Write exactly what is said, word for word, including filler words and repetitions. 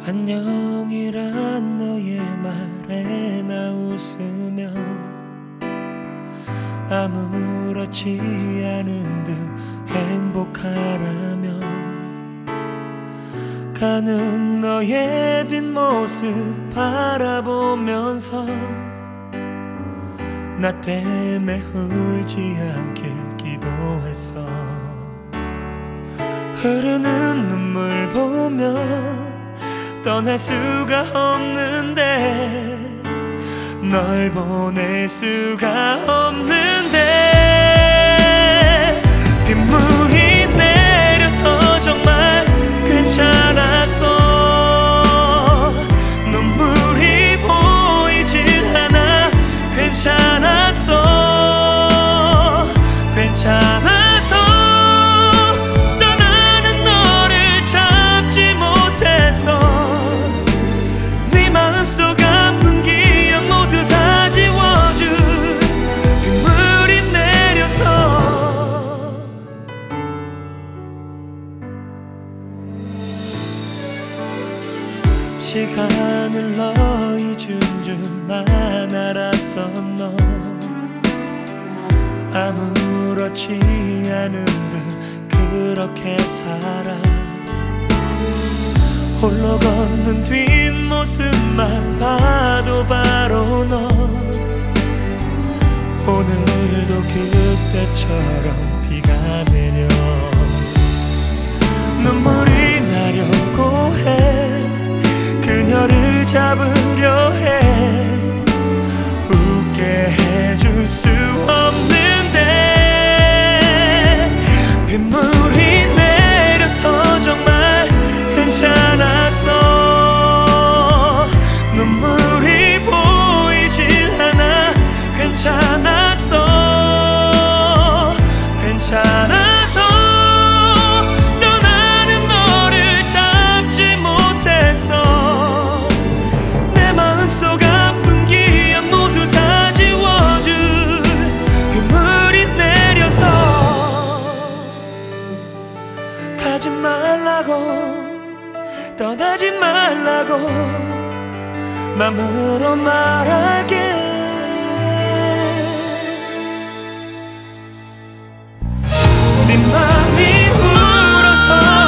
안녕이란 너의 말에 나 웃으며 아무렇지 않은 듯 행복하라며 가는 너의 뒷모습 바라보면서 나 때문에 울지 않길 기도했어. 흐르는 눈물 보면 떠날 수가 없는데 널 보낼 수가 없는데 빗물이 내려서 정말 괜찮았어. 눈물이 보이질 않아 괜찮았어. 괜찮아서 떠나는 너를 잡지 못해서 네 마음속 아픈 기억 모두 다 지워줄 빗물이 내려서. 시간을 너희 준 줄만 알았던 너 아무렇지 않은 듯 그렇게 살아. 홀로 걷는 뒷모습만 봐도 바로 너. 오늘도 그때처럼 비가 내려 눈물이 나려고 해. 그녀를 잡으려 해. 웃게 해줄 수 없는데 빗물이 내려서 정말 괜찮았어. 눈물이 보이질 않아 괜찮았어. 괜찮아서 떠나는 너를 잡지 못했어. 내 마음속 아픈 기억 모두 다 지워줄 빗물이 내려서. 가지 말라고 떠나지 말라고 맘으로 말하게. 네 맘이 울어서